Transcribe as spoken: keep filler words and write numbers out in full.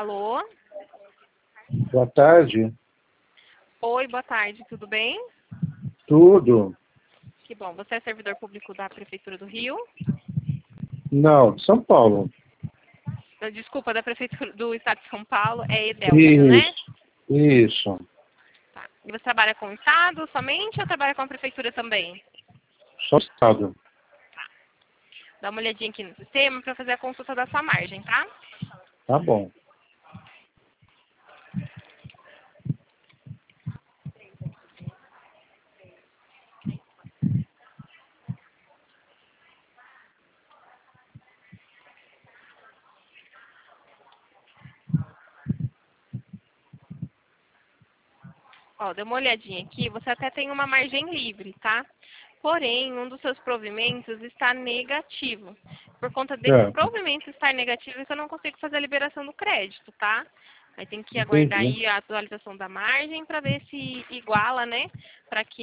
Alô? Boa tarde. Oi, boa tarde, tudo bem? Tudo? Que bom. Você é servidor público da Prefeitura do Rio? Não, de São Paulo. Desculpa, da Prefeitura do Estado de São Paulo, é Edelcio, Isso, né? isso. Tá. E você trabalha com o Estado somente ou trabalha com a Prefeitura também? Só Estado. Dá uma olhadinha aqui no sistema para fazer a consulta da sua margem, tá? Tá bom. Ó, dê uma olhadinha aqui, você até tem uma margem livre, tá? Porém, um dos seus provimentos está negativo. Por conta desse Certo. provimento estar negativo, eu não consigo fazer a liberação do crédito, tá? Aí tem que aguardar Entendi. aí a atualização da margem para ver se iguala, né? Para que